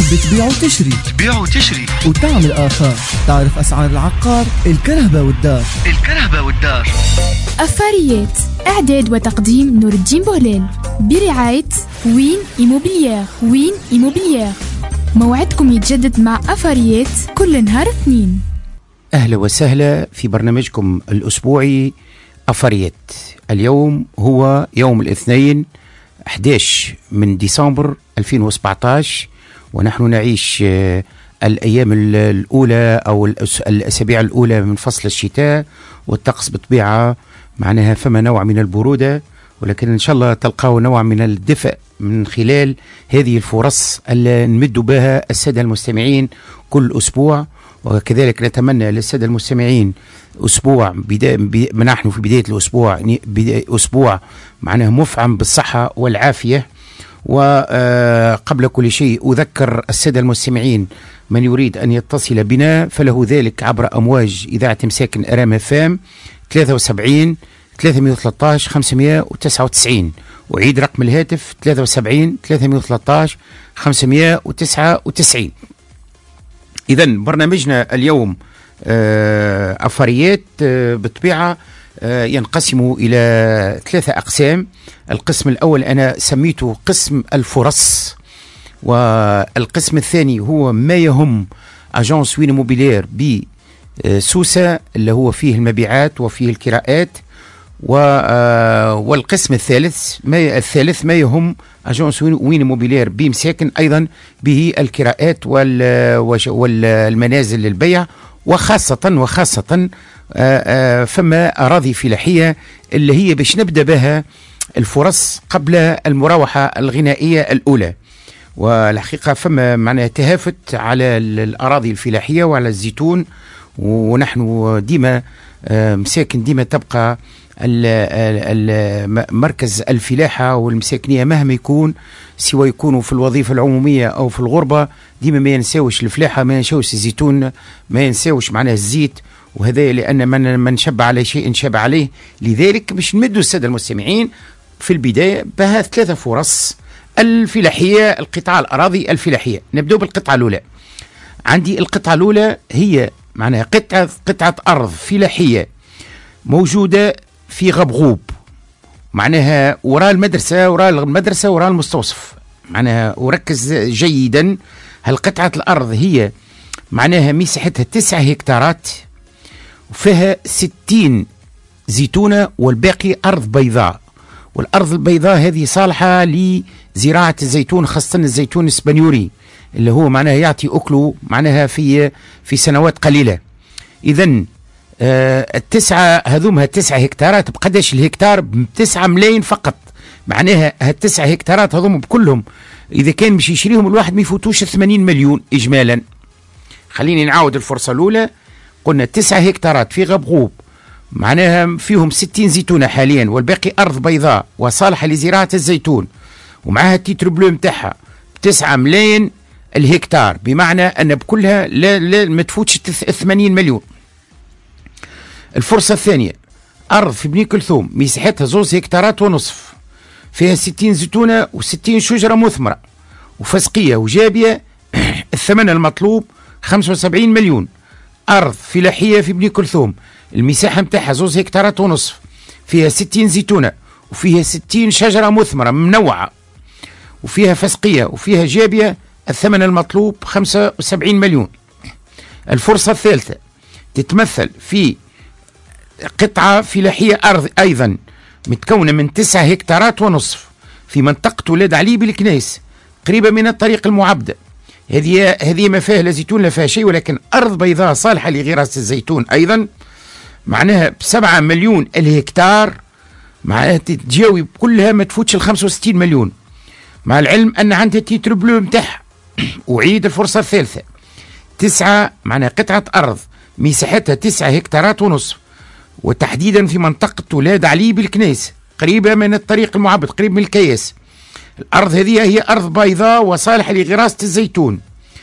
بتبيع وتشري وتعمل آثار. تعرف أسعار العقار، الكرهبة والدار. أفاريات، إعداد وتقديم نور الدين بوليل، برعاية وين إيموبيليير. موعدكم يتجدد مع أفاريات كل نهار اثنين. أهلا وسهلا في برنامجكم الأسبوعي أفاريات. اليوم هو يوم الاثنين 11 من ديسمبر 2017، ونحن نعيش الأيام الأولى أو الأسابيع الأولى من فصل الشتاء، والطقس بطبيعة معناها فما نوع من البرودة، ولكن إن شاء الله تلقاو نوع من الدفء من خلال هذه الفرص اللي نمد بها السادة المستمعين كل أسبوع. وكذلك نتمنى للسادة المستمعين أسبوع نحن في بداية الأسبوع أسبوع معناه مفعم بالصحة والعافية. وقبل كل شيء أذكر السادة المستمعين من يريد أن يتصل بنا فله ذلك عبر أمواج إذاعة مساكن أرام فام 73 313 599، وعيد رقم الهاتف 73 313 599. إذن برنامجنا اليوم أفاريات بطبيعة ينقسم إلى 3 أقسام. القسم الأول أنا سميته قسم الفرص، والقسم الثاني هو ما يهم أجانس وين موبيلير بسوسة اللي هو فيه المبيعات وفيه الكراءات، والقسم الثالث ما يهم أجانس وين موبيلير بمساكن أيضا به الكراءات والمنازل للبيع، وخاصة فما أراضي فلاحية اللي هي باش نبدأ بها الفرص قبل المراوحة الغنائية الأولى. والحقيقة فما معناها تهافت على الأراضي الفلاحية وعلى الزيتون، ونحن ديما مساكن ديما تبقى مركز الفلاحة والمساكنية مهما يكون، سواء يكونوا في الوظيفة العمومية أو في الغربة، ديما ما ينساوش الفلاحة، ما ينساوش الزيتون، ما ينساوش معناه الزيت. وهذا لأن من شبع على شيء شبع عليه. لذلك باش نمدوا السادة المستمعين في البداية بها 3 فرص الفلاحية، القطاع الأراضي الفلاحية. نبدأ بالقطعة الأولى. عندي القطعة الأولى هي معناها قطعة أرض فلاحية موجودة في غبغوب، معناها وراء المدرسة وراء المستوصف. معناها وركز جيدا، هالقطعة الأرض هي معناها مساحتها 9 هكتارات، وفيها 60 زيتونة، والباقي أرض بيضاء. والأرض البيضاء هذه صالحة لزراعة الزيتون، خاصة الزيتون السبانيوري اللي هو معناها يعطي أكله معناها في سنوات قليلة. إذن التسعة هذومها 9 هكتارات. بقداش الهكتار؟ ب9 ملايين فقط. معناها ال9 هكتارات هذوم بكلهم إذا كان باش يشريهم الواحد ما يفوتوش 80 مليون إجمالا. خليني نعاود الفرصة الأولى. قلنا 9 هكتارات في غبغوب، معناها فيهم 60 زيتونة حاليا، والباقي أرض بيضاء وصالحة لزراعة الزيتون، ومعها التيتر بلو متاعها 9 ملايين الهكتار، بمعنى أن بكلها لا ما تفوتش 80 مليون. الفرصة الثانية أرض في بني كلثوم مساحتها 2 هكتارات ونصف، فيها 60 زيتونة و60 شجرة مثمرة وفسقية وجابية. الثمن المطلوب 75 مليون. أرض فلاحية في بني كلثوم، المساحة متاعها 2 هكتارات ونصف، فيها 60 زيتونة وفيها 60 شجرة مثمرة منوعة، وفيها فسقية وفيها جابية. الثمن المطلوب 75 مليون. الفرصة الثالثة تتمثل في قطعة فلاحية أرض أيضا متكونة من 9 هكتارات ونصف في منطقة ولاد علي بالكنيس، قريبة من الطريق المعبدة. هذه ما فيها لا زيتون لا فيها شيء، ولكن أرض بيضاء صالحة لغراسة الزيتون أيضا. معناها ب7 مليون الهكتار، معناها تتجاوب كلها ما تفوتش 65 مليون، مع العلم أن عندها تيتر بلو متاعها. أعيد الفرصة الثالثة. 9 معناها قطعة أرض مساحتها 9 هكتارات ونصف، وتحديدا في منطقة ولاد علي بالكنيس، قريبة من الطريق المعبد، قريب من الكياس. الأرض هذه هي أرض بيضاء وصالحة لغراسة الزيتون،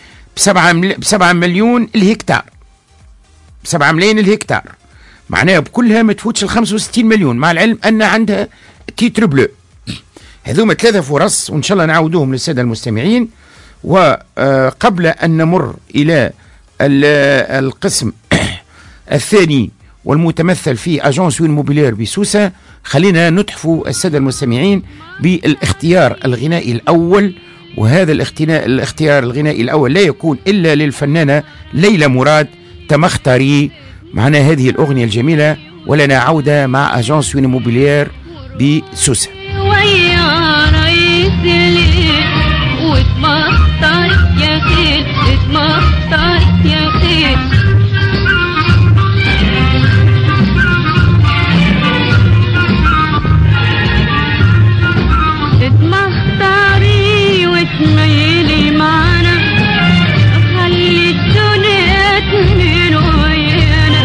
ب7 مليون الهكتار، 7 ملايين الهكتار، معناها بكلها ما تفوتش 65 مليون، مع العلم أن عندها تيتر بلو. هذوما 3 فرص، وإن شاء الله نعاودوهم للسادة المستمعين. وقبل أن نمر إلى القسم الثاني والمتمثل في أجانس وين موبيلير بسوسة، خلينا نتحفوا السادة المستمعين بالاختيار الغنائي الأول. وهذا الاختيار الغنائي الأول لا يكون إلا للفنانة ليلى مراد تمختاري معنا هذه الأغنية الجميلة. ولنا عودة مع أجانس وين موبيلير بسوسة. تميلي معنا خلي الدنيا تميل ويانا،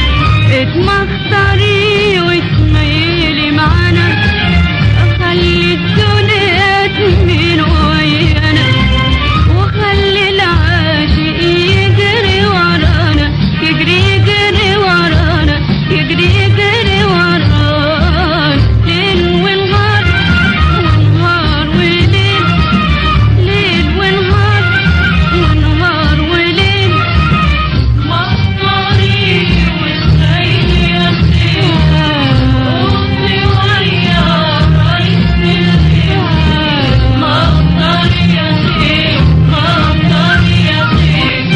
اتمختاري وتميلي معنا خلي الدنيا تميل ويانا، وخلي العاشق يجري ورانا يجري يجري ورانا يجري يجري ورانا ليل ونهار ونهار وليل ليل ونهار ونهار وليل مختاري والخيل يا روحي ويا رئيس الخيل مختاري يا خيل مختاري يا خيل.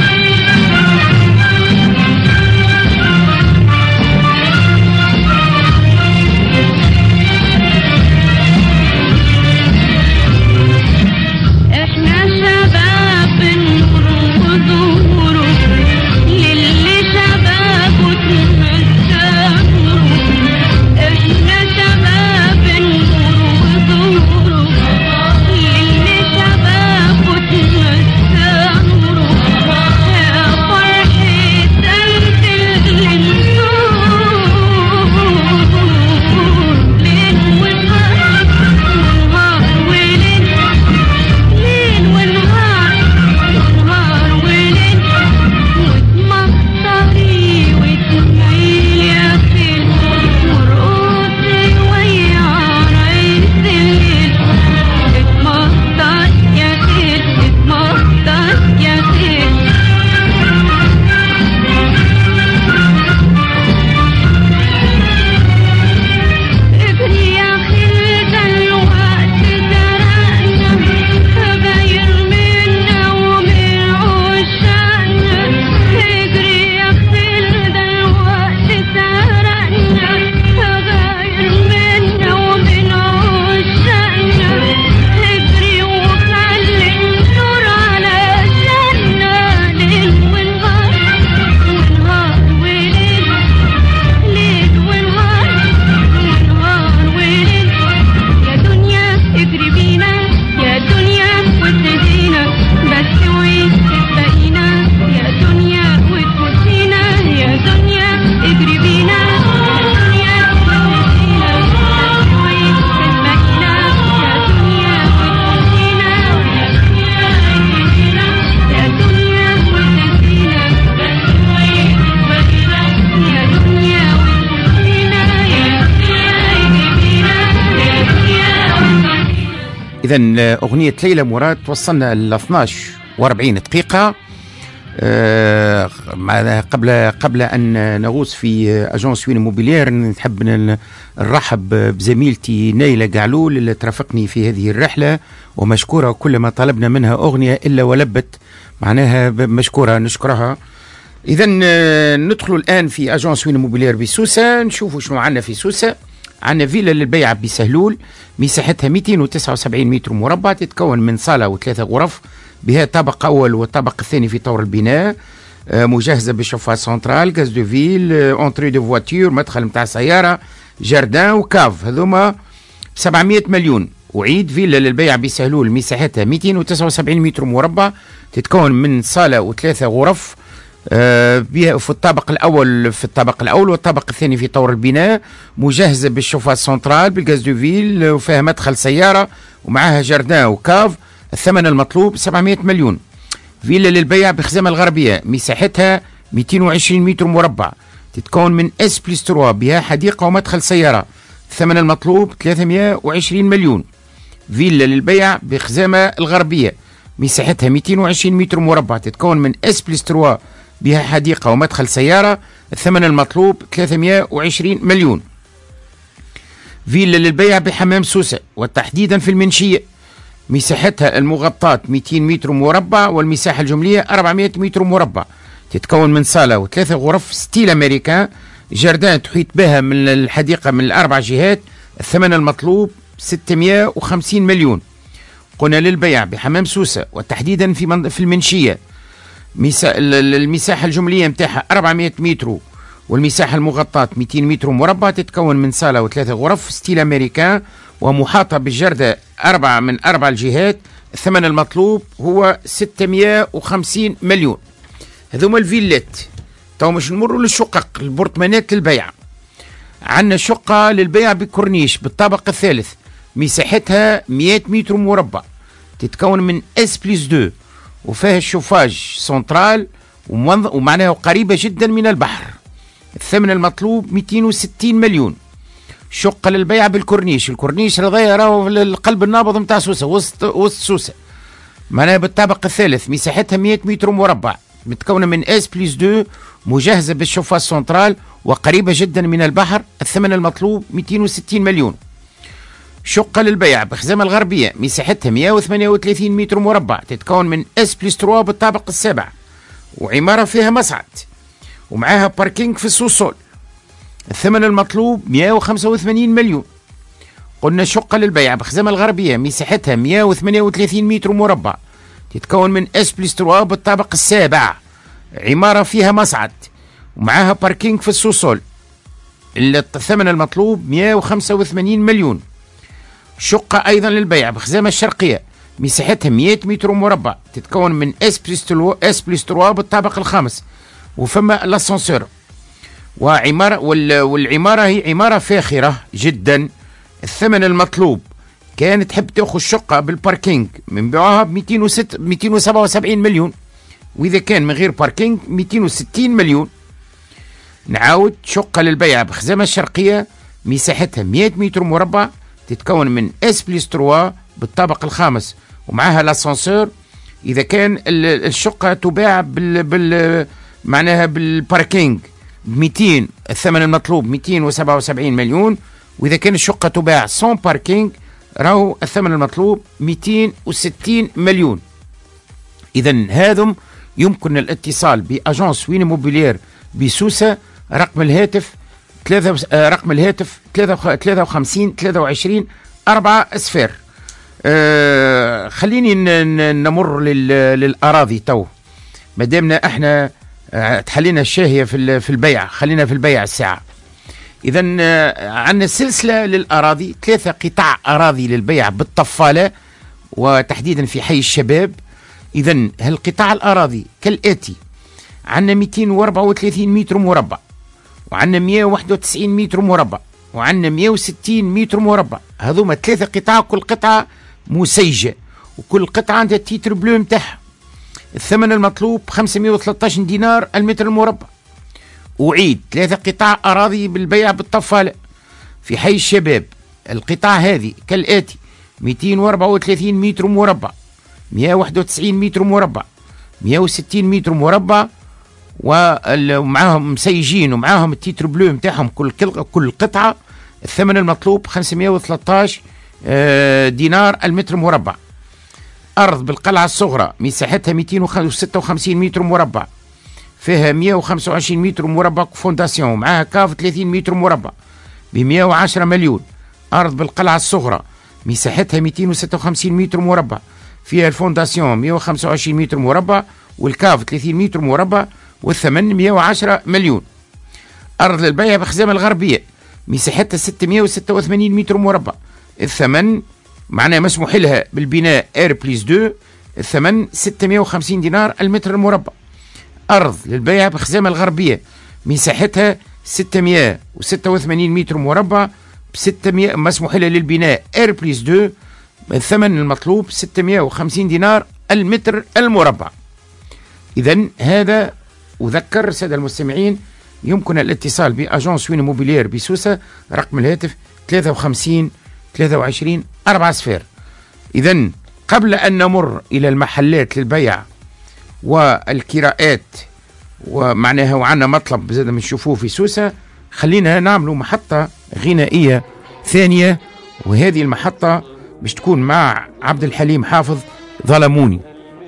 احنا شباب النور وظهوره للي شبابه تمسى نوره، احنا شباب النور وظهوره للي شبابه تمسى نوره، يا فرحة قلب النور ليل ونهار ونهار وليل ليل ونهار ونهار وليل وتمختاري وتميل يا خيل ورقصي ويا رئيس الليل، اتمختار يا خيل اتمختار يا خيل. اجري يا خيل ده الوقت سرقنا غاير منا ومن عشاقنا، اجري يا خيل ده الوقت سرقنا غاير منا ومن عشاقنا، اجري وخلي النور على جنة ليل ونهار ونهار وليل ليل ونهار ونهار وليل. يا دنيا اجري بينا يا دنيا وتهدينا بس وين تسبقينا يا دنيا وتفوتينا يا دنيا اجري بينا يا دنيا وتهدينا بس وين تسبقينا يا دنيا وتفوتينا يا دنيا اجري بينا يا دنيا وتهدينا بس وين تسبقينا يا دنيا وتفوتينا يا دنيا اجري بينا يا دنيا وتهدينا. إذا أغنية ليلى مراد توصلنا ل 12:40 دقيقة. قبل أن نغوص في أجانس وين موبيلير نحب نرحب بزميلتي نايلة قعلول اللي ترافقني في هذه الرحلة، ومشكورة كل ما طلبنا منها أغنية إلا ولبت معناها مشكورة نشكرها. إذا ندخل الآن في أجانس وين موبيلير بسوسة، نشوفوا شنو عندنا في سوسة. عندنا فيلا للبيع بسهلول مساحتها 279 متر مربع، تتكون من صالة وثلاثة غرف بها طابق أول والطابق الثاني في طور البناء، مجهزة بالشفاط سنترال، غاز دو فيل، اونتري دو فواتور، مدخل متاع سيارة، جاردان وكاف، هذوما 700 مليون. أعيد فيلا للبيع بسهلول مساحتها 279 متر مربع، تتكون من صالة وثلاثة غرف في الطابق الأول والطابق الثاني في طور البناء، مجهزة بالشفاط سنترال بالغاز دو فيل، وفيها مدخل سيارة ومعها جاردان وكاف. الثمن المطلوب 700 مليون. فيلا للبيع بخزامة الغربية مساحتها 220 متر مربع، تتكون من اس بلس 3 بها حديقة ومدخل سيارة. الثمن المطلوب 320 مليون. فيلا للبيع بخزامة الغربية مساحتها 220 متر مربع، تتكون من اس بلس 3 بها حديقة ومدخل سيارة. الثمن المطلوب 320 مليون. فيلا للبيع بحمام سوسة وتحديدا في المنشية، مساحتها المغطاة 200 متر مربع والمساحة الجملية 400 متر مربع، تتكون من صالة و3 غرف ستيل أمريكان، جردان تحيط بها من الحديقة من الأربع جهات. الثمن المطلوب 650 مليون. قلنا للبيع بحمام سوسة وتحديدا في المنشية، المساحة الجملية متاعها 400 متر والمساحة المغطاة 200 متر مربع، تتكون من صالة و3 غرف ستيل أمريكان ومحاطة بالجردة من أربع الجهات. الثمن المطلوب هو 650 مليون. هذوما الفيلات. تو مش نمروا للشقق البرطمانات للبيع. عندنا شقة للبيع بكورنيش بالطابق الثالث، مساحتها 100 متر مربع، تتكون من اس بلس 2 وفيها الشوفاج سنترال ومعناها قريبة جدا من البحر. الثمن المطلوب 260 مليون. شقة للبيع بالكورنيش، الكورنيش راهو القلب النابض نتاع سوسة، وسط سوسة، معناها بالطابق الثالث، مساحتها 100 متر مربع، متكونة من اس بلس 2 مجهزة بالشوفاج سنترال وقريبة جدا من البحر. الثمن المطلوب 260 مليون. شقة للبيع بخزامة الغربية، مساحتها 138 متر مربع، تتكون من اس بلس 3 بالطابق السابع وعمارة فيها مصعد ومعاها باركينج في السوسول. الثمن المطلوب 185 مليون. قلنا شقة للبيع بخزامة الغربية، مساحتها 138 متر مربع، تتكون من اس بلس 3 بالطابق السابع، عمارة فيها مصعد ومعاها باركينج في السوسول. الثمن المطلوب 185 مليون. شقة أيضا للبيع بخزامة الشرقية، مساحتها 100 متر مربع، تتكون من اس بلس 3 بالطابق الخامس وفما الاسانسور وعمارة، والعمارة هي عمارة فاخرة جدا. الثمن المطلوب كان تحب تاخذ شقة بالباركينج بنبيعوها ب 277 مليون، وإذا كان من غير باركينج 260 مليون. نعاود، شقة للبيع بخزامة الشرقية، مساحتها 100 متر مربع، تتكون من اس بلس 3 بالطابق الخامس ومعها الاسانسور. إذا كان الشقة تباع معناها بالباركينج 200، الثمن المطلوب 277 مليون، وإذا كان الشقة تباع سون باركينج راهو الثمن المطلوب 260 مليون. إذا هذم يمكن الاتصال بأجانس وين موبيلير بسوسة. رقم الهاتف 53 23 4 أصفار. خليني نمر للأراضي تو، مادامنا احنا تحلينا الشاهية في البيع، خلينا في البيع الساعة. إذا عندنا سلسلة للأراضي، 3 قطاع أراضي للبيع بالطفالة وتحديدا في حي الشباب. إذا هالقطاع الأراضي كالآتي: عندنا 234 متر مربع، وعندنا 191 متر مربع، وعندنا 160 متر مربع. هذوما 3 قطاع، كل قطعة مسيجة وكل قطعة عندها تيتر بلو متاعها. الثمن المطلوب 513 دينار المتر المربع. أعيد، 3 قطاع أراضي بالبيع بالطفالة في حي الشباب. القطاع هذه كالآتي: 234 متر مربع، 191 متر مربع، 160 متر مربع، ومعاهم مسيجين ومعاهم التيتر بلو متاعهم كل قطعة. الثمن المطلوب 513 دينار المتر مربع. أرض بالقلعة الصغرى، مساحتها 256 متر مربع، فيها 125 متر مربع فونداسيون، معاها كاف 30 متر مربع ب 110 مليون. أرض بالقلعة الصغرى، مساحتها 256 متر مربع، فيها الفونداسيون 125 متر مربع والكاف 30 متر مربع، والثمن 110 مليون. أرض للبيع بخزامة الغربية، مساحتها 686 متر مربع، الثمن معناه مسموح لها بالبناء اير بليس 2، الثمن 650 دينار المتر المربع. أرض للبيع بخزامة الغربية، مساحتها 686 متر مربع، 600 مسموح لها للبناء اير بليس 2، الثمن المطلوب 650 دينار المتر المربع. إذا هذا، أذكر السادة المستمعين يمكن الاتصال بأجانس وين موبيلير بسوسة. رقم الهاتف 53 23 4 صفار. إذا قبل أن نمر إلى المحلات للبيع والكراءات ومعناها وعنا مطلب زاد بنشوفوه في سوسة، خلينا نعملوا محطة غنائية ثانية، وهذه المحطة باش تكون مع عبد الحليم حافظ، ظلموني.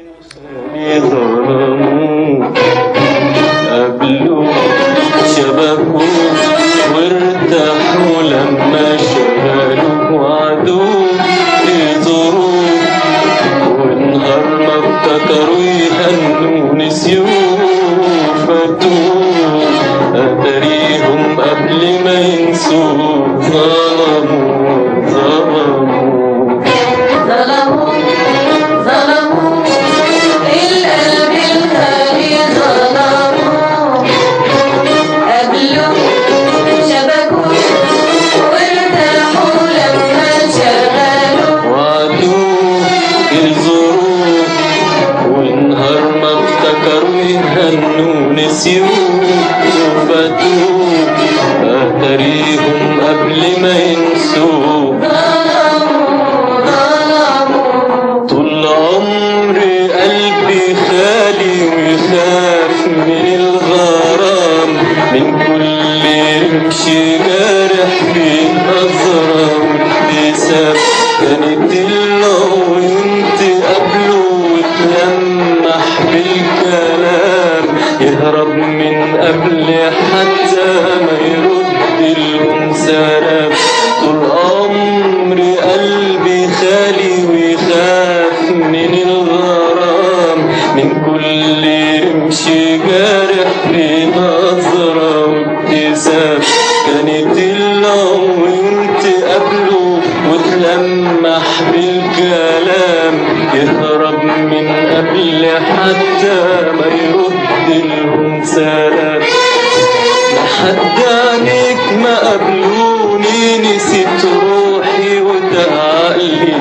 قبلوا شبكوا وارتاحوا لما شغلوا وعدوا يزوروا، ونهار ما افتكروا يهنوا نسيوا فاتوا، أدريهم قبل ما ينسوا ظلموا ظلموا ظلموا ظلموا القلب الخالي ظلموا، قبلوا شبكوا وارتاحوا لما شغلوا وعدوا يزوروا، والنهار ما افتكروا يهنوا نسيوا فاتوا، أتريهم قبل ما ينسوا ظلموا ظلموا. طول عمري قلبي خالي ويخاف من الغرام، من كل رمش جارح في نظرة وابتسام، كانت العيون تقابله وتلمح بالكلام، يهرب من قبل حتى ما يرد لهم سلام. طول عمري قلبي خالي ويخاف من الغرام، من كل رمش جارح في نظرة وابتسام، كانت العيون تقابله وتلمح بالكلام، يهرب من قبل حتى ما يرد لهم سلام. لحد عنيك ما قبلوني نسيت روحي وتعقلي،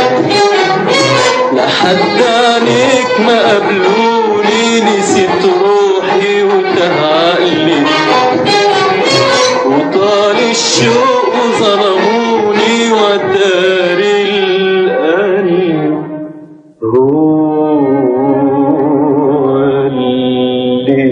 لحد عنيك ما قبلوني نسيت روحي وتعقلي، وطال الشوق وظلموني ودار القلب هو اللي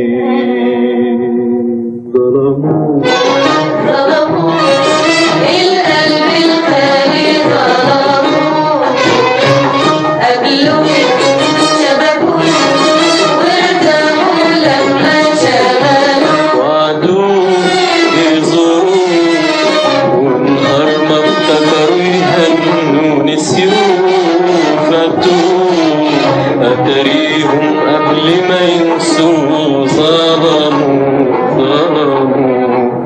ظلموا ظلموا القلب الخالي ظلموا، قبلوا شبكوا وارتاحوا لما شغلوا وعدوا يزوروا، والنهار ما افتكروا يهنوا نسيوا فاتوا، أتريهم قبل ما ينسوا ظلموا ظلموا.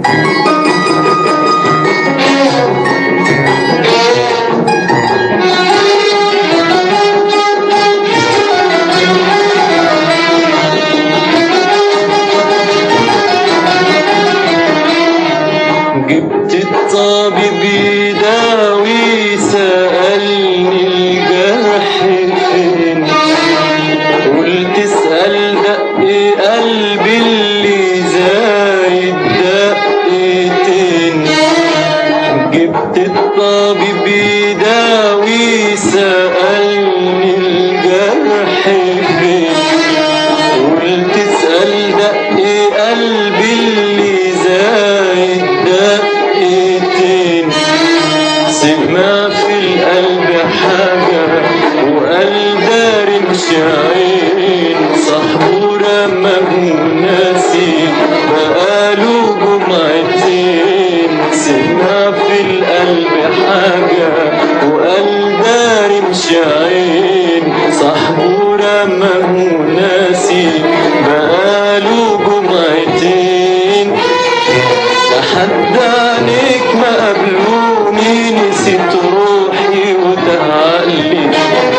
جبت الطبيب يداوي سألني الجرح فين، قلت اسأل دق قلبي اللي زايد دقتين. جبت الطبيب يداوي سألني الجرح فين، قلت اسأل دق قلبي اللي زايد دقتين. سمع في القلب حاجة وقال داري مش عين، صاحبه رماه ناسي بقاله جمعتين. سمع في القلب حاجة وقال داري مش عين، صاحبه رماه ناسي بقاله جمعتين. لحد عنيك ما قبلوني نسيت روحي وتعقلي،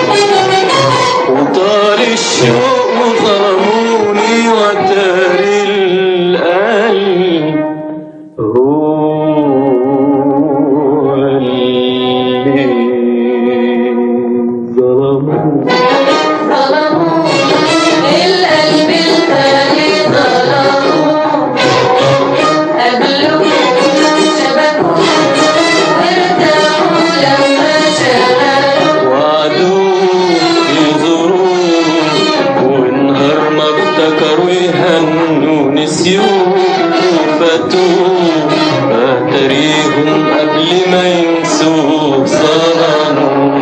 وطال الشوق وظلموني ودار القلب هو اللي ظلموا ظلموا القلب الخالي ظلموا، قبلوا شبكوا وارتاحوا لما شغلوا وعدوا يوم فاتوه اتريهم قبل ما ينسوه ظلموا.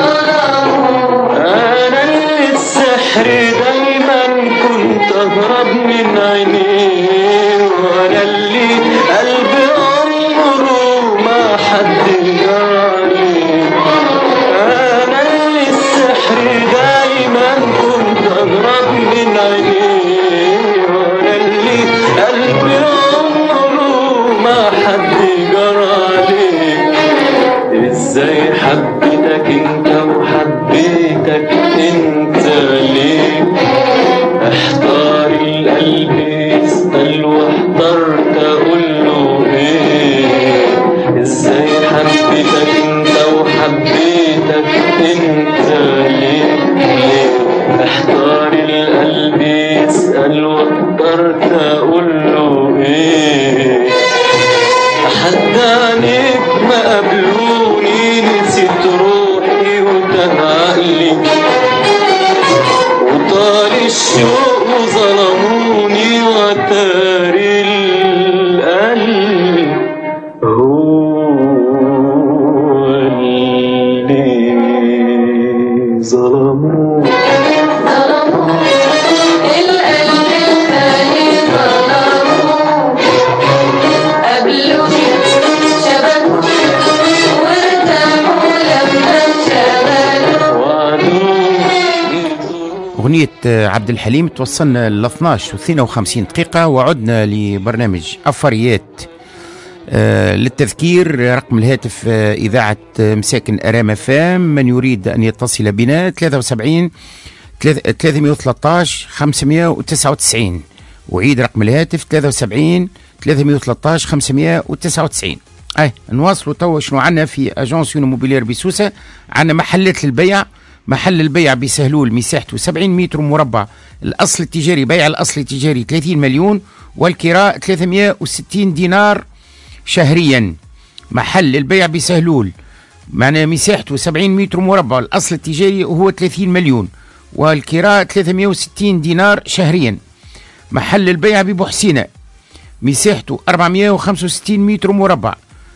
انا اللي السحر دايما كنت اهرب من عينيه، وانا اللي قلبي عمره ما حد جرالي. انا اللي السحر دايما كنت اهرب من عينيه، وانا اللي قلبي عمره ما حد جرالي. ازاي حبيتك انت وحبيتك انت ليه؟ احتار القلب يسأل واحترت اقول له ايه؟ ازاي حبيتك انت وحبيتك انت ليه؟ احتار القلب يسأل واحترت اقول له ايه؟ حتى عينيك ما قبلوني نسيت روحي وتهالي، وطال الشوق وظلموني وتاري القلب هو اللي ظلموني. القلب الثاني ظلموه قبلوني شبكوا وارتاحوا لما انشغلوا. أغنية عبد الحليم توصلنا ل 12 و 52 دقيقة، وعدنا لبرنامج أفريات. للتذكير رقم الهاتف إذاعة مساكن أرام فام، من يريد أن يتصل بنا 73 313 599. أعيد رقم الهاتف 73 313 599. نواصلوا توا شنو عندنا في أجانس يونيموبيلير بسوسة. عندنا محلات للبيع. محل البيع بسهلول مساحته 70 متر مربع، الأصل التجاري بيع الأصل التجاري 30 مليون، والكراء 360 دينار شهريا. محل البيع بسهلول معناه مساحته 70 متر مربع، الأصل التجاري هو 30 مليون، والكراء 360 دينار شهريا. محل البيع ببحسينة مساحته 465 متر مربع،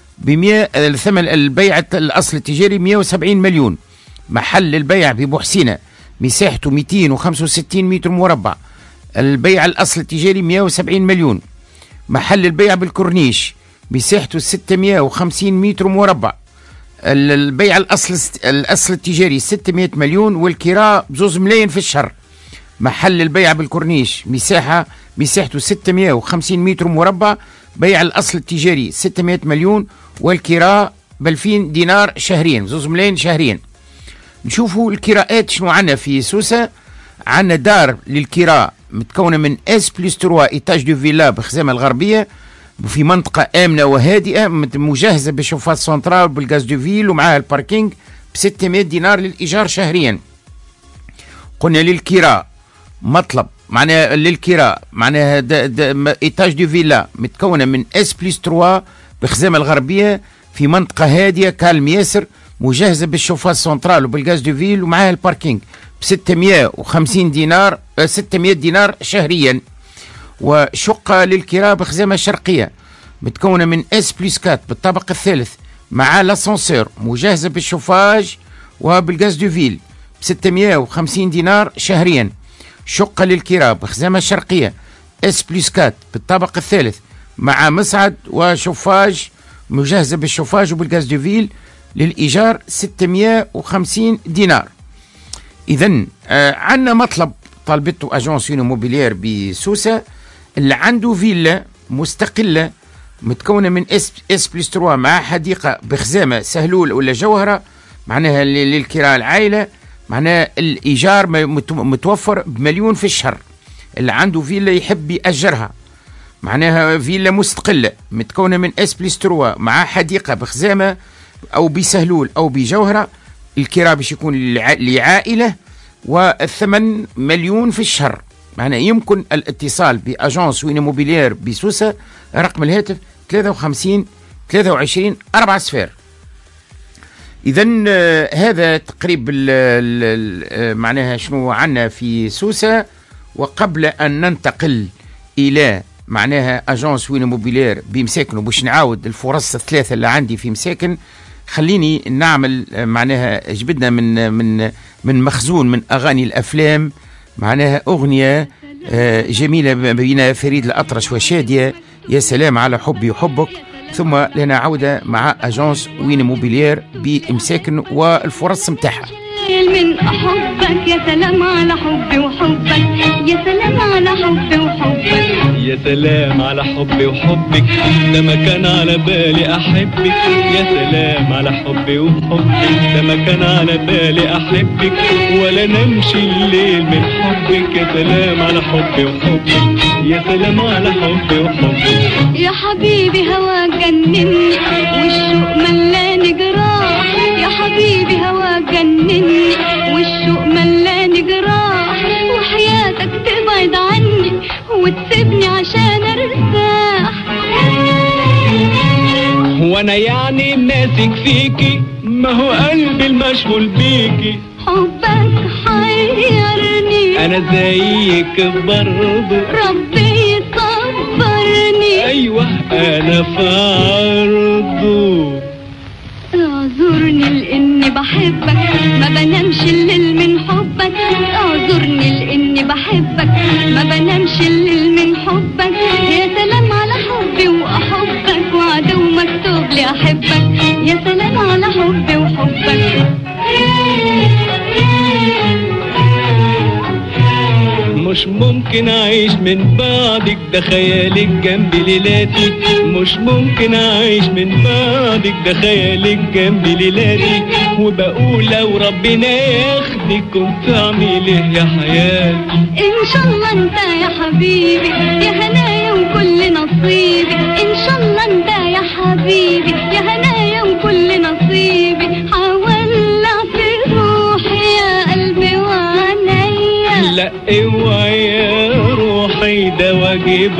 ثمن البيع الأصل التجاري 170 مليون. محل البيع ببحسينة مساحته 265 متر مربع، البيع الأصل التجاري 170 مليون. محل البيع بالكورنيش مساحته 650 متر مربع، البيع الأصل التجاري 600 مليون، والكراء ب2 ملايين في الشهر. محل البيع بالكورنيش مساحته 650 متر مربع، بيع الأصل التجاري 600 مليون، والكراء ب2000 دينار شهريا، 2 ملايين شهريا. نشوفوا الكراءات شنو عنا في سوسة. عنا دار للكراء متكونة من S+3 إيتاج دو فيلا بخزامة الغربية، في منطقة آمنة وهادئة، مجهزة بالشوفات سنترال بالغاز دو فيل، ومعها الباركينج ب600 دينار للإيجار شهريا. قلنا للكراء مطلب معناها للكراء معناها إيتاج دو فيلا متكونة من S+3 بخزامة الغربية في منطقة هادئة كالم ياسر، مجهزة بالشوفات سنترال وبالغاز دو فيل، ومعها الباركينج ب650 دينار 600 دينار شهريا. وشقة للكراء بخزامة شرقية متكونة من S+4 بالطابق الثالث مع لاسانسير، مجهزة بالشوفاج وبالغاز دو فيل ب650 دينار شهريا. شقة للكراء بخزامة شرقية S+4 بالطابق الثالث مع مصعد وشوفاج، مجهزة بالشوفاج وبالغاز دو فيل، للإيجار 650 دينار. إذن عندنا مطلب طالبته أجانس يونيموبيلير بسوسة، اللي عنده فيلا مستقلة متكونة من S+3 مع حديقة بخزامة سهلول ولا جوهرة، معناها للكراء العائلة، معناها الإيجار متوفر ب1,000,000 في الشهر. اللي عنده فيلا يحب يأجرها، معناها فيلا مستقلة متكونة من S+3 مع حديقة بخزامة أو بسهلول أو بجوهرة، الكراء باش يكون لعائلة، والثمن 1,000,000 في الشهر. معناها يمكن الاتصال بأجانس يونيموبيلير بسوسة، رقم الهاتف 53 23 4 صفر. إذن هذا تقريب معناها شنو عنا في سوسة. وقبل أن ننتقل إلى معناها اجونس وين موبيلير بمساكن، وباش نعاود الفرص الثلاثه اللي عندي في مساكن، خليني نعمل معناها جبدنا من مخزون من اغاني الافلام، معناها اغنيه جميله بين فريد الأطرش وشاديه، يا سلام على حبي وحبك، ثم لنا عوده مع اجونس وين موبيلير بمساكن والفرص متاعها. من أحبك يا سلام على حبي وحبك، يا سلام على حبي وحبك، يا سلام على حبي وحبك، ده ما كان على بالي أحبك. يا سلام على حبي وحبك، ده ما كان على بالي أحبك، ولا نمشي الليل من حبك. يا سلام على حبي وحبك، يا سلام على حبي وحبك. يا حبيبي هواك جنني والشوق ملاني جراح، يا حبيبي هواك جنني والشوق ملاني جراح، وحياتك تبعد عني وتسيبني عشان ارتاح. وانا يعني ماسك فيكي، ما هو قلبي المشغول بيكي. حبك حيرني انا زيك برضه، ربي يصبرني. ايوه انا في عرضه. اعذرني لاني بحبك، ما بنامش الليل من حبك. اعذرني لاني بحبك، ما بنامش الليل من حبك. يا سلام على حبي واحبك، وعدو مكتوب لي احبك. يا سلام على حبي وحبك. مش ممكن اعيش من بعدك، ده خيالك جنبي ليلاتي. مش ممكن اعيش من بعدك، ده خيالك جنبي ليلاتي. وبقول لو ربنا ياخدك كنت اعمل ايه يا حياتي. ان شاء الله انت يا حبيبي، يا هنايا وكل نصيبي. ان شاء الله انت يا حبيبي، يا هنايا وكل نصيبي. حولع في روحي يا قلبي وعينيا. لا اوعي يا روحي، ده واجب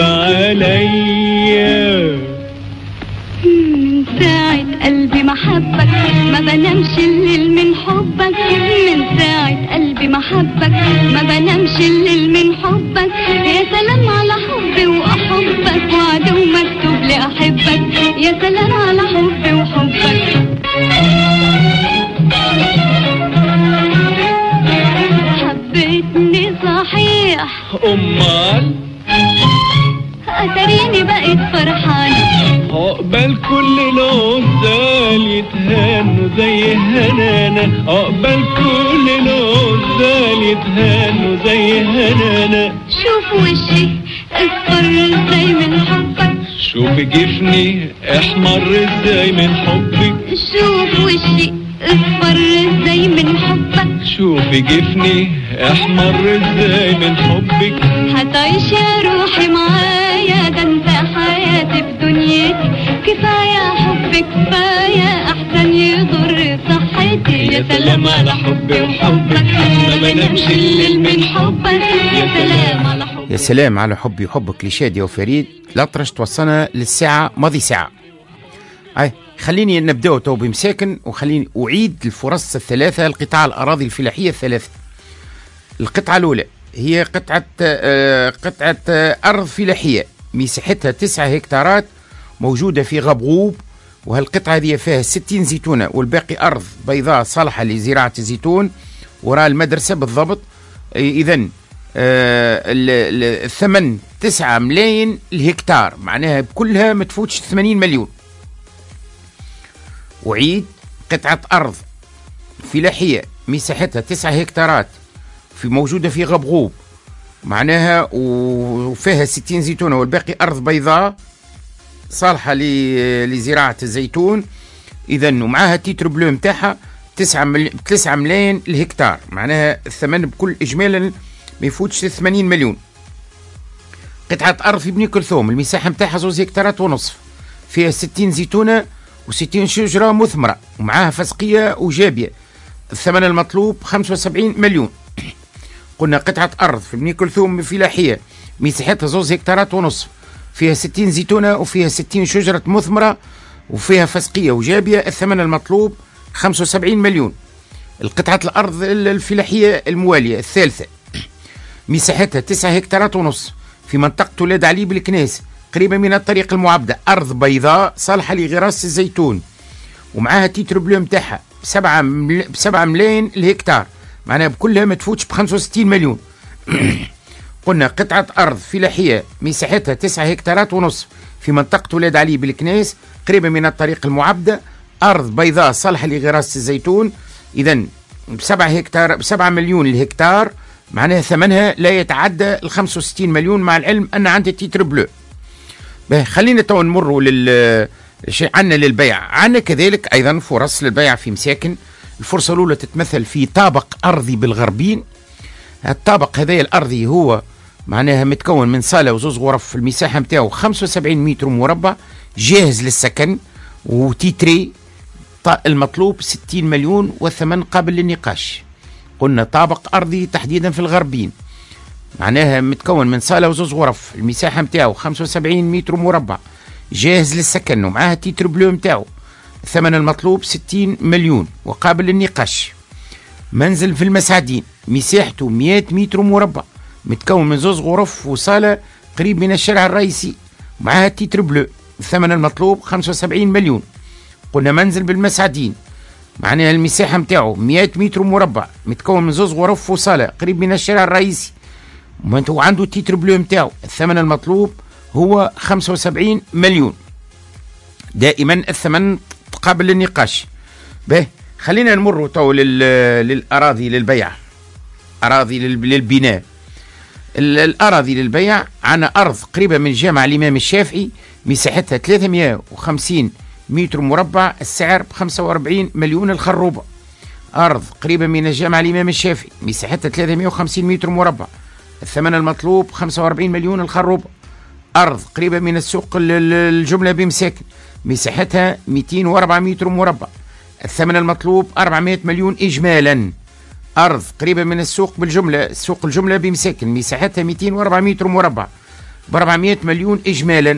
عليا. من ساعة قلبي محبك، ما بنامش الليل من حبك. من ساعة قلبي محبك، ما بنامش الليل من حبك. يا سلام على حبي وأحبك، وعدو مكتوب لي أحبك. يا سلام على حبي وحبك. حبيتني صحيح، امال أتريني بقيت فرحانة. عقبال كل العزال يتهانوا زي هنانا. عقبال كل العزال يتهانوا زي هنانا. شوف وشي اصفر ازاي من حبك. شوف جفني احمر ازاي من حبك. شوف وشي اصفر ازاي من حبك. شوف جفني احمر ازاي من حبك. هتعيش يا روحي معايا، ده انت حياتي في دنيتي. كفاية حب كفاية، احسن يضر صحتي. يا سلام على حبي وحبك، ما بنامش الليل من حبك. يا سلام على حبك. يا سلام على حبي وحبك لشادية وفريد الأطرش. توصلنا للساعة ماضي ساعة. خليني نبدأ تو بمساكن، وخليني أعيد الفرص الثلاثة لقطاع الأراضي الفلاحية الثلاثة. القطعة الأولى هي قطعة أرض فلاحية مساحتها 9 هكتارات موجودة في غبغوب، وهالقطعة هذه فيها 60 زيتونة، والباقي أرض بيضاء صالحة لزراعة الزيتون وراء المدرسة بالضبط. إذن الثمن 9 ملايين الهكتار، معناها بكلها ما تفوتش 80 مليون. أعيد قطعة أرض فلاحية مساحتها 9 هكتارات موجودة في غبغوب، معناها وفيها 60 زيتونة، والباقي أرض بيضاء صالحة لزراعة الزيتون. إذن ومعها تيتر بلو متاعها 9 ملايين الهكتار، معناها الثمن بكل إجمالا ما يفوتش 80 مليون. قطعة أرض في بني كلثوم المساحة متاعها 2 هكتارات ونصف، فيها 60 زيتونة و60 شجرة مثمرة، ومعها فسقية وجابية. الثمن المطلوب 75 مليون. قلنا قطعة أرض في بني كلثوم فلاحية مساحتها 2 هكتارات ونصف، فيها 60 زيتونة وفيها 60 شجرة مثمرة وفيها فسقية وجابية. الثمن المطلوب 75 مليون. القطعة الأرض الفلاحية الموالية الثالثة مساحتها 9 هكتارات ونصف، في منطقة ولاد علي بالكناس قريبة من الطريق المعبدة، أرض بيضاء صالحة لغراس الزيتون ومعاها تيتر بلو متاعها ب7 ملايين الهكتار، معناها بكلها ما تفوتش ب65 مليون. قلنا قطعة أرض فلاحية مساحتها 9 هكتارات ونصف في منطقة ولاد علي بالكناس قريبة من الطريق المعبدة، أرض بيضاء صالحة لغراس الزيتون. إذا ب7 مليون الهكتار، معناها ثمنها لا يتعدى 65 مليون، مع العلم أن عندها تيتر بلو. خلينا تو نمروا عندنا للبيع، عندنا كذلك أيضا فرص للبيع في مساكن. الفرصة الأولى تتمثل في طابق أرضي بالغربين. الطابق هذا الأرضي هو معناها متكون من صالة وزوز غرف، المساحة متاعه 75 متر مربع، جاهز للسكن وتيتري. المطلوب 60 مليون والثمن قابل للنقاش. قلنا طابق أرضي تحديدا في الغربين، معناها متكون من صالة وزوز غرف، المساحة متاعه 75 متر مربع، جاهز للسكن ومعاه تيتر بلو متاعه. الثمن المطلوب 60 مليون وقابل للنقاش. منزل في المسعدين مساحته 100 متر مربع، متكون من زوز غرف وصالة قريب من الشارع الرئيسي، معاه تيتر بلو. الثمن المطلوب 75 مليون. قلنا منزل بالمسعدين، معناها المساحة متاعه 100 متر مربع، متكون من زوز غرف وصالة قريب من الشارع الرئيسي، وعنده تيتر بلو متاعه. الثمن المطلوب هو 75 مليون. دائما الثمن قابل للنقاش. خلينا نمر تو للأراضي للبيع، أراضي للبناء. الأراضي للبيع عنا أرض قريبة من جامع الإمام الشافعي، مساحتها 350 متر مربع، السعر ب45 مليون الخروبة. أرض قريبة من جامع الإمام الشافعي، مساحتها 350 متر مربع، الثمن المطلوب 45 مليون الخروبة. أرض قريبة من السوق الجملة بمساكن، مساحتها 204 متر مربع، الثمن المطلوب 400 مليون إجمالا. أرض قريبة من السوق بالجملة، سوق الجملة بمساكن، مساحتها 204 متر مربع ب400 مليون إجمالا.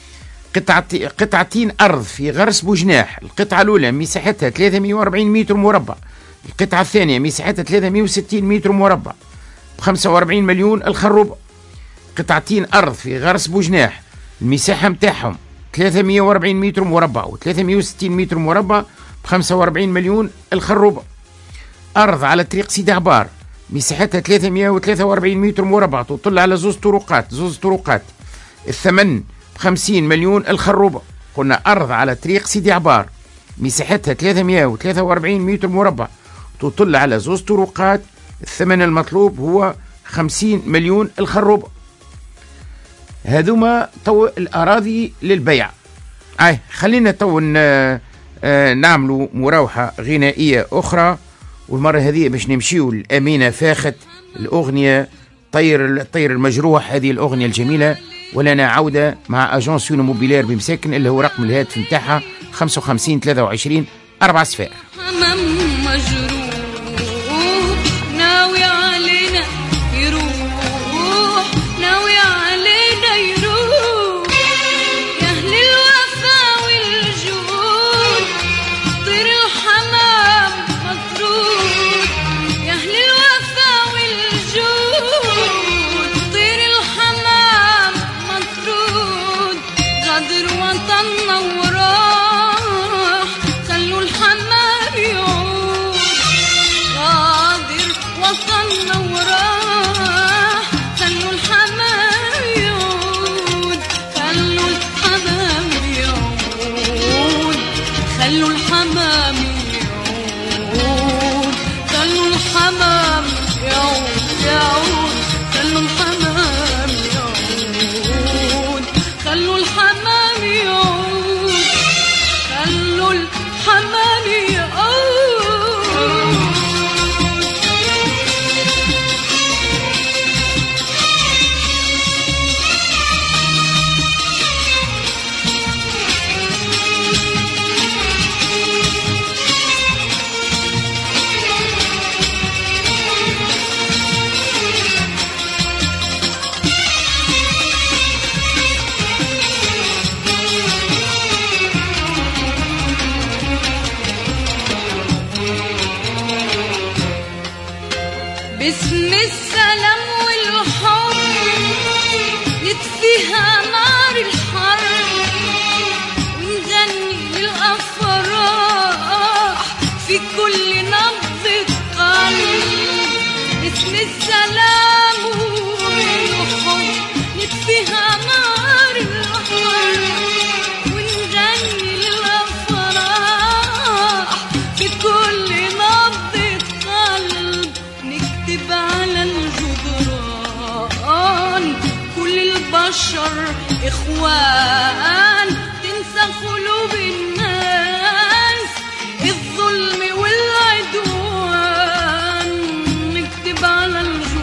قطعتين أرض في غرس بوجناح، القطعة الأولى مساحتها 340 متر مربع، القطعة الثانية مساحتها 360 متر مربع ب45 مليون الخروبة. قطعتين أرض في غرس بوجناح، المساحة متاعهم 340 متر مربع و360 متر مربع ب45 مليون الخروبة. أرض على طريق سيدي عبار، مساحتها 343 متر مربع، تطل على زوز طرقات، الثمن 50 مليون الخروبة. قلنا أرض على طريق سيدي عبار، مساحتها 343 متر مربع، تطل على زوز طرقات، الثمن المطلوب هو 50 مليون الخروبة. هذوما تو الأراضي للبيع. خلينا تو نعملوا مراوحة غنائية أخرى، والمرة هذه باش نمشيو لأمينة فاخت، الأغنية الطير المجروح، هذه الأغنية الجميلة. ولنا عودة مع أجانس يونو موبيلير بمساكن، اللي هو رقم الهاتف نتاعها 55 23 4 صفار. حمام مجروح ناوي علينا يروح، ناوي علينا يروح، يا أهل الوفا والجود طير الحمام مطروح، يا أهل الوفا والجود طير الحمام مطرود، غدر وطن وراح خلوا الحمام البشر إخوان تنسى قلوب الناس الظلم والعدوان نكتب على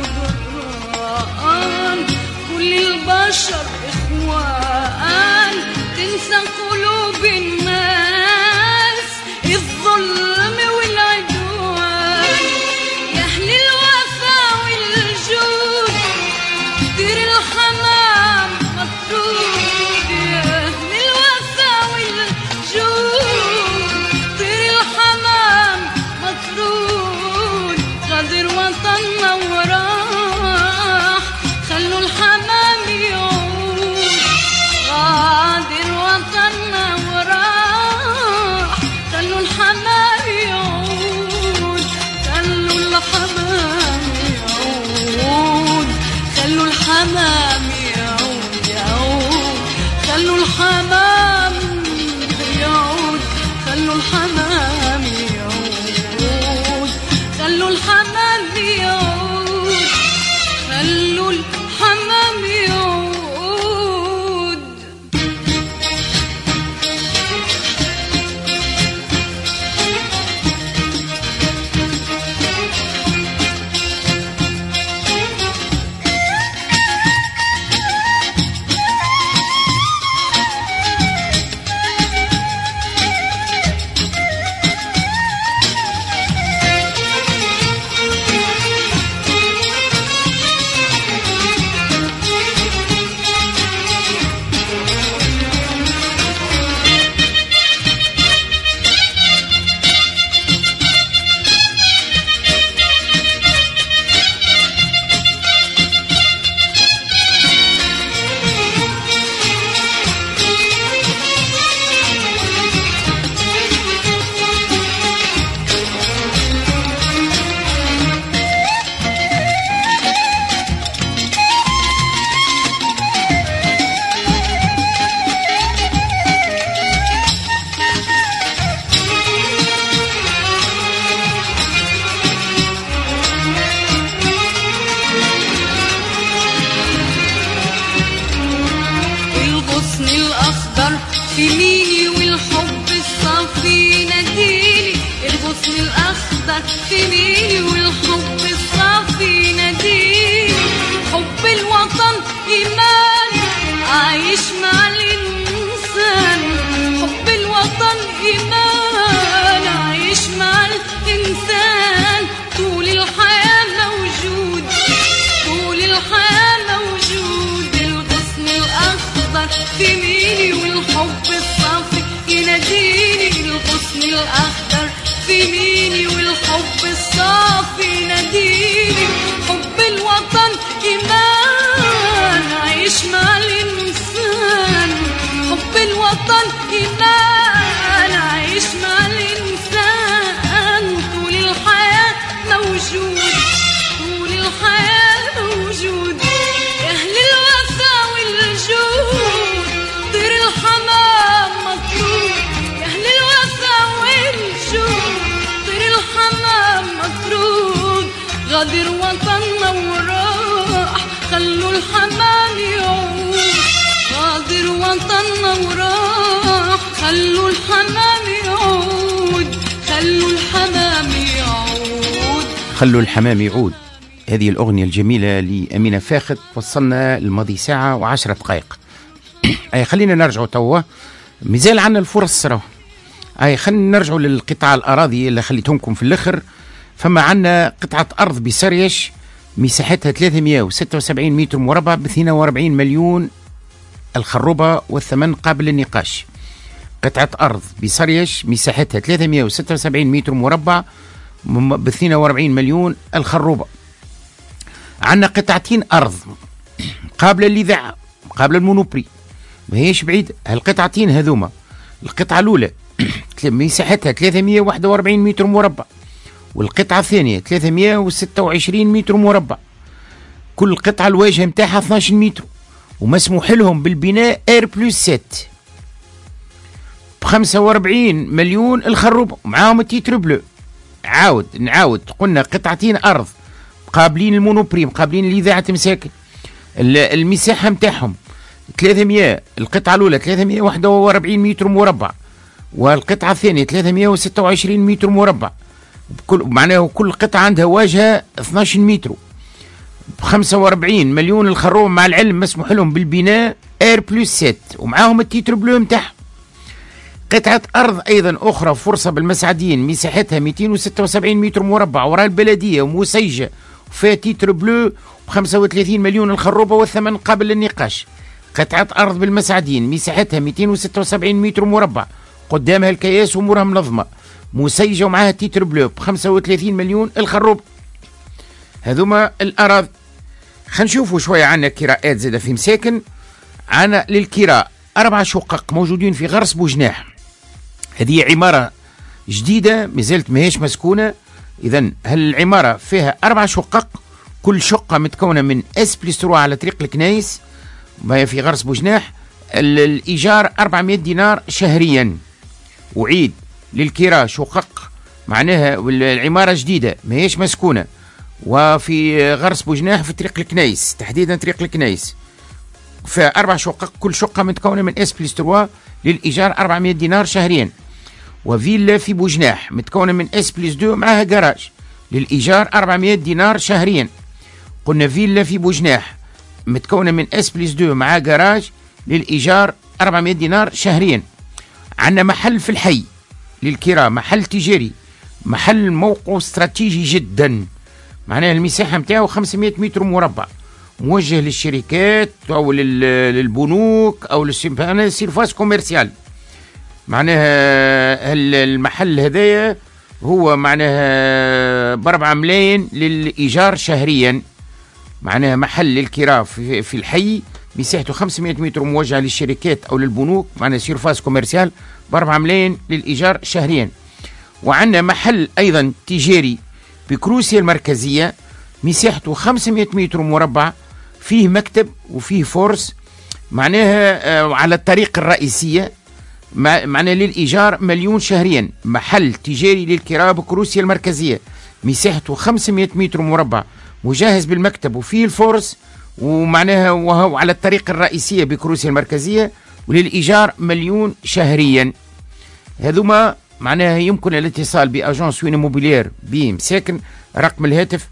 الجدران كل البشر إخوان تنسى قلوب الناس الظلم والعدوان يا أهل الوفا والجود طير الحمام مطرود يا أهل الوفا والجود طير الحمام مطرود غادر وطننا وراح خلوا الحمام يعود غادر وطننا وراح خلوا الحمام يعود خلوا الحمام يعود خلوا الحمام يعود يعود خلوا الحمام يعود خلوا الحمام يعود خلوا الحمام يعود خلوا الحمام يعود. الغصن الأخضر في ميني والحب الصافي ناديني الغصن الأخضر في ميني والحب الصافي ناديني حب الوطن إيمان عايش مع الإنسان حب الوطن إيمان عايش مع الإنسان طول الحياة موجود طول الحياة موجود الغصن الأخضر في ميني والحب الصافي يناديني الغصن الأخضر في ميني والحب الصافي يناديني حب الوطن إيمان عايش مع الإنسان حب الوطن إيمان عايش مع الإنسان طول الحياة موجود طول الحياة موجود يا أهل الوفا والجود طير الحمام مطرود يا أهل الوفا والجود طير الحمام مطرود غادر وطننا وراح خلوا الحمام يعود غادر وطننا وراح خلوا الحمام يعود خلوا الحمام يعود خلوا الحمام يعود. هذه الأغنية الجميلة لأمينة فاخت وصلنا الماضي ساعة و10 دقائق. أي خلينا نرجعوا توا مازال عنا الفرص راهو. أي خلينا نرجعوا للقطاع الأراضي اللي خليتهمكم في الآخر. فما عنا قطعة أرض بسريش مساحتها 376 متر مربع ب 42 مليون الخروبة والثمن قابل للنقاش. قطعة أرض بسريش مساحتها 376 متر مربع ب 42 مليون الخروبة. عندنا قطعتين أرض قابلة للإذاعة قابلة المونوبري ما هيش بعيد. هالقطعتين هذوما القطعة الأولى مساحتها 341 متر مربع والقطعة الثانية 326 متر مربع. كل قطعة الواجهة متاعها 12 متر ومسموح لهم بالبناء R+7 ب 45 مليون الخروبة ومعاهم التيتر بلو. نعاود قلنا قطعتين أرض مقابلين المونوبريم مقابلين الإذاعة مساكن. المساحة متاعهم 300 القطعة الأولى 341 متر مربع، والقطعة الثانية 326 متر مربع، معناه كل قطعة عندها واجهة 12 متر. 45 مليون الخروب، مع العلم مسموح لهم بالبناء R+7 ومعاهم التيتر بلو متاعهم. قطعة أرض أيضا أخرى فرصة بالمسعدين، مساحتها 276 متر مربع وراء البلدية ومسيجة وفيها تيتر بلو ب35 مليون الخروبة، والثمن قابل للنقاش. قطعة أرض بالمسعدين مساحتها 276 متر مربع، قدامها الكياس وأمورها منظمة، مسيجة ومعها تيتر بلو ب35 مليون الخروبة. هذوما الأراضي. خنشوفوا شوية عنا كراءات زادة في مساكن. عنا للكراء 4 شقق موجودين في غرس بوجناح. هذه عمارة جديدة مازالت ماهيش مسكونة. إذا هالعمارة فيها 4 شقق، كل شقة متكونة من S+3 على طريق الكنايس في غرس بوجناح. الإيجار 400 دينار شهريا. وعيد للكراء شقق، معناها العمارة جديدة ماهيش مسكونة، وفي غرس بوجناح في طريق الكنايس، تحديدا طريق الكنايس، ف4 شقق كل شقة متكونة من S+3 للإيجار 400 دينار شهريا. وفيلا في بوجناح متكونة من S+2 معها جراج للإيجار 400 دينار شهريا. قلنا فيلا في بوجناح متكونة من S+2 معها جراج للإيجار 400 دينار شهريا. عندنا محل في الحي للكراء، محل تجاري، محل موقع استراتيجي جدا، معناها المساحة متاعه 500 متر مربع، موجه للشركات أو للبنوك أو للسيرفاس كوميرسيال. معناها المحل هذايا هو معناها ب4 ملايين للإيجار شهريا. معناها محل للكراء في الحي مساحته 500 متر، موجهة للشركات أو للبنوك، معناها سيرفاس كوميرسيال، ب4 ملايين للإيجار شهريا. وعندنا محل أيضا تجاري بكروسيا المركزية، مساحته 500 متر مربع، فيه مكتب وفيه فورس، معناها على الطريق الرئيسية، معناها للإيجار 1 مليون شهريا. محل تجاري للكراء بكروسيا المركزية، مساحته 500 متر مربع، مجهز بالمكتب وفيه الفورس، ومعناها وهو على الطريق الرئيسية بكروسيا المركزية، وللإيجار 1 مليون شهريا. هذوما معناها يمكن الاتصال بأجانس وين موبيلير بمساكن، رقم الهاتف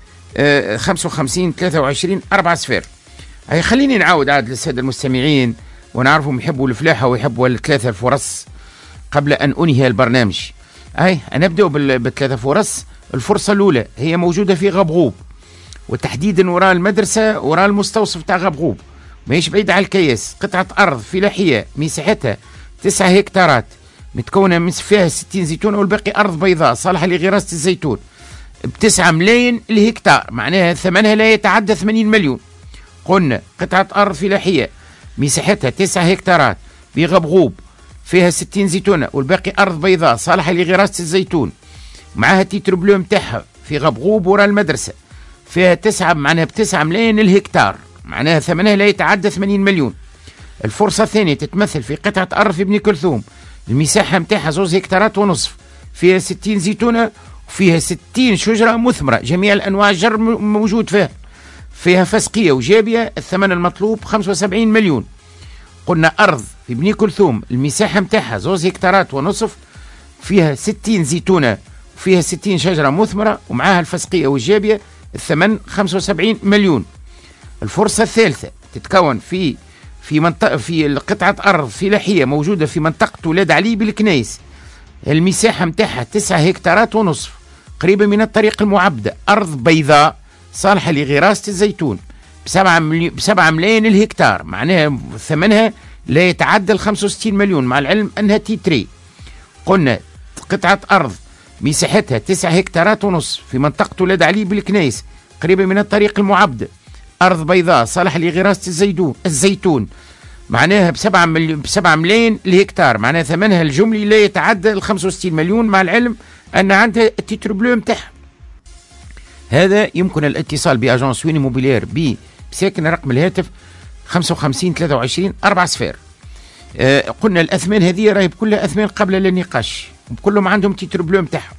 55 23 40. هاي خليني نعاود عاد للسادة المستمعين، ونعرفهم يحبوا الفلاحة ويحبوا الثلاثة الفرص قبل أن أنهي البرنامج. هاي نبدأ بالثلاثة فرص. الفرصة الأولى هي موجودة في غبغوب، وتحديدا وراء المدرسة، وراء المستوصف تاع غبغوب، ماهيش بعيد على الكياس. قطعة أرض فلاحية مساحتها 9 هكتارات، متكونة من فيها 60 زيتون، والباقي أرض بيضاء صالحة لغراسة الزيتون، ب9 ملايين الهكتار، معناها ثمنها لا يتعدى 80 مليون. قلنا قطعة أرض فلاحية مساحتها 9 هكتارات بغبغوب، فيها 60 زيتونة، والباقي أرض بيضاء صالحة لغراسة الزيتون، معها تيتر بلو متاعها في غبغوب وراء المدرسة، فيها 9 معناها ب9 ملايين الهكتار، معناها ثمنها لا يتعدى 80 مليون. الفرصة الثانية تتمثل في قطعة أرض في بني كلثوم، المساحة متاعها 2 هكتارات ونصف، فيها 60 زيتونة، وفيها 60 شجرة مثمرة، جميع الأنواع الجر موجود فيها، فيها فسقية وجابية، الثمن المطلوب 75 مليون. قلنا أرض في بني كلثوم المساحة متاعها 2 هكتارات ونصف، فيها 60 زيتونة، وفيها 60 شجرة مثمرة، ومعها الفسقية والجابية، الثمن 75 مليون. الفرصة الثالثة تتكون في منطقة، في قطعة أرض فلاحية موجودة في منطقة ولاد علي بالكنايس، المساحة متاعها 9 هكتارات ونصف، قريبة من الطريق المعبدة، أرض بيضاء صالحة لغراسة الزيتون، ب7 ملايين الهكتار، معناها ثمنها لا يتعدى 65 مليون، مع العلم أنها تيتري. قلنا قطعة أرض مساحتها 9 هكتارات ونصف في منطقة ولاد علي بالكنايس، قريبة من الطريق المعبدة، أرض بيضاء صالحة لغراسة الزيتون، معناها ب7 ملايين الهكتار، معناها ثمنها الجملي لا يتعدى 65 مليون، مع العلم أن عندها التيتر بلو متاعها. هذا يمكن الاتصال بأجانس وين موبيلير بساكن، رقم الهاتف 55 23 40. قلنا الأثمان هذه راهي بكلها أثمان قبل النقاش، كلهم عندهم تيتر بلو متاعهم.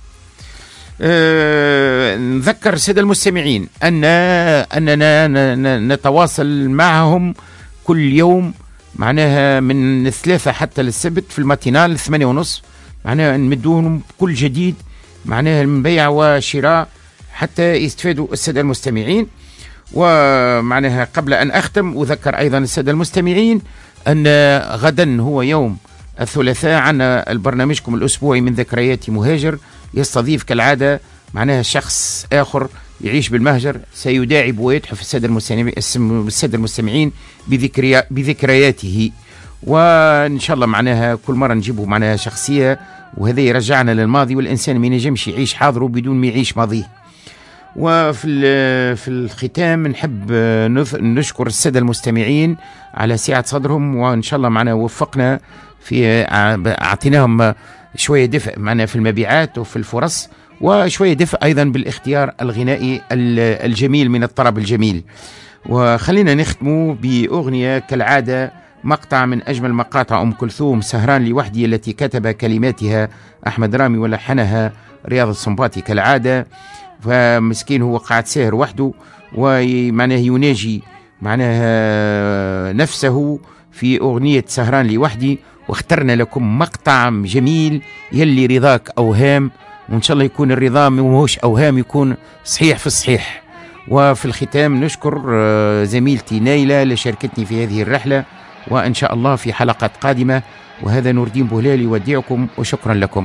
نذكر السادة المستمعين أننا نتواصل معهم كل يوم معناها من الثلاثة حتى للسبت في الماتينال 8:30 معناها نمدوهم بكل جديد معناها من بيع وشراء حتى يستفادوا السادة المستمعين. ومعناها قبل أن أختم أذكر أيضا السادة المستمعين أن غدا هو يوم الثلاثاء عنا برنامجكم الأسبوعي من ذكريات مهاجر، يستضيف كالعادة معناها شخص آخر يعيش بالمهجر سيداعب ويتحف السادة المستمعين بذكرياته. وإن شاء الله معناها كل مرة نجيبه معناها شخصية، وهذا يرجعنا للماضي، والإنسان ما ينجمش يعيش حاضره بدون ما يعيش ماضيه. في الختام نحب نشكر السادة المستمعين على سعة صدرهم، وإن شاء الله معنا وفقنا في أعطيناهم شوية دفء معنا في المبيعات وفي الفرص، وشوية دفء أيضا بالاختيار الغنائي الجميل من الطرب الجميل. وخلينا نختموا بأغنية كالعادة، مقطع من أجمل مقاطع أم كلثوم، سهران لوحدي، التي كتب كلماتها أحمد رامي ولحنها رياض السنباطي كالعادة. فمسكين هو قاعد ساهر وحده ومعناه يناجي معناها نفسه في أغنية سهران لوحدي، واخترنا لكم مقطع جميل يلي رضاك أوهام، وإن شاء الله يكون الرضا ماهوش أوهام، يكون صحيح في الصحيح. وفي الختام نشكر زميلتي نايلة لشاركتني في هذه الرحلة، وإن شاء الله في حلقات قادمة. وهذا نور الدين بوهلالي يودعكم وشكرا لكم.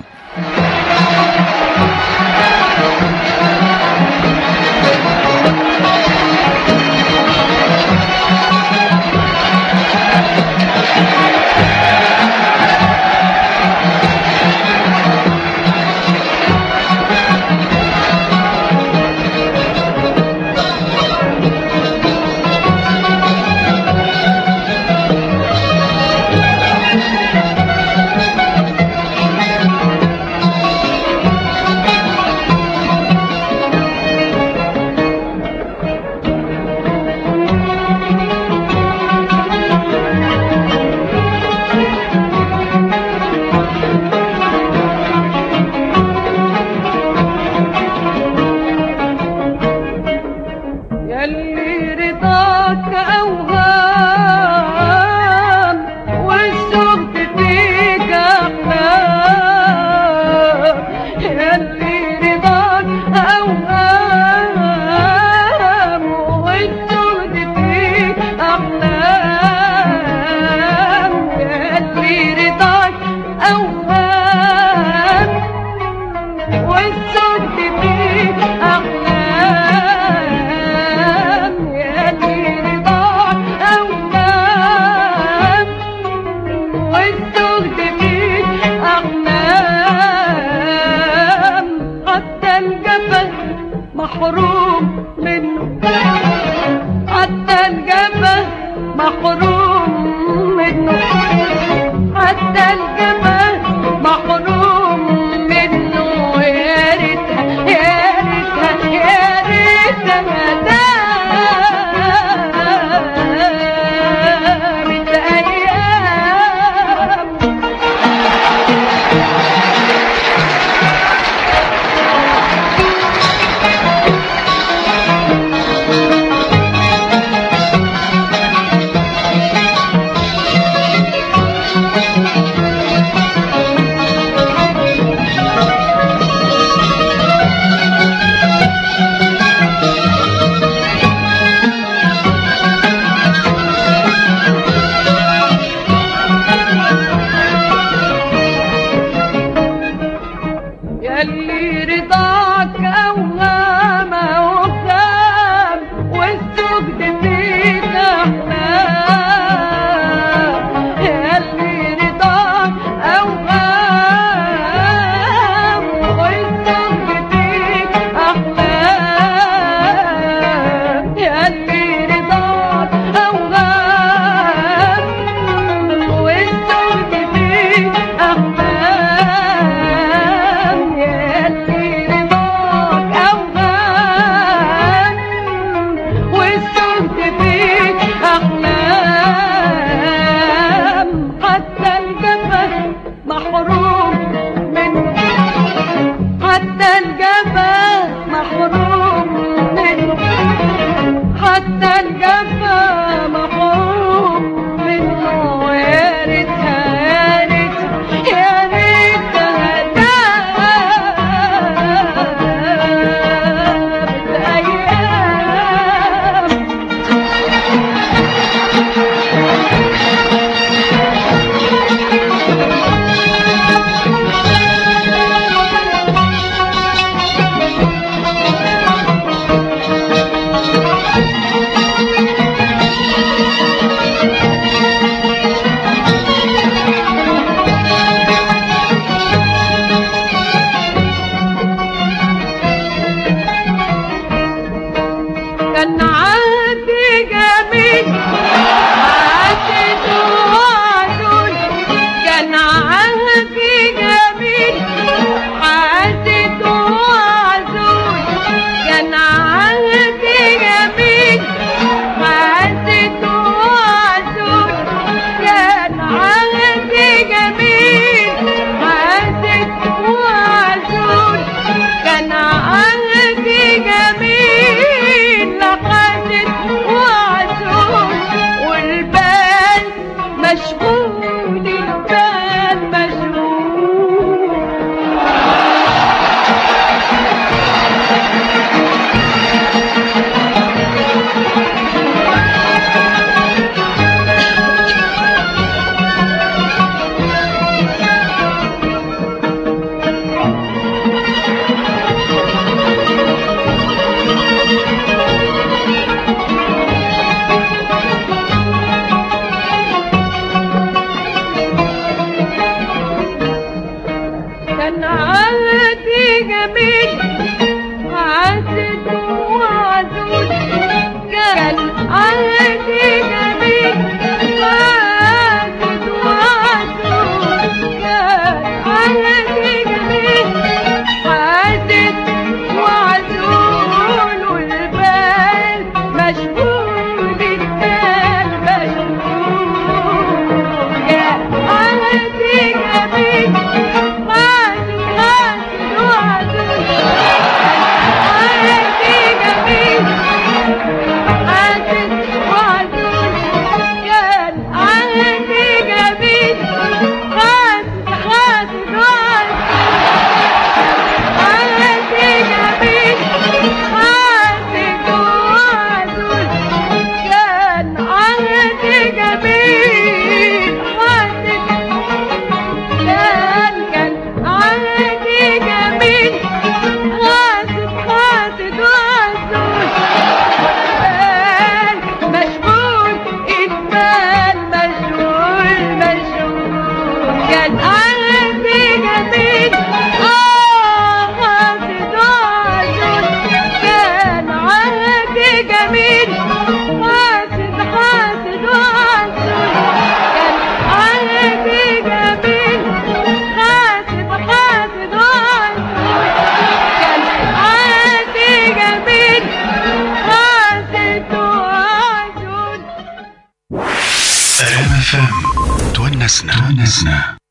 RMFM تونسنا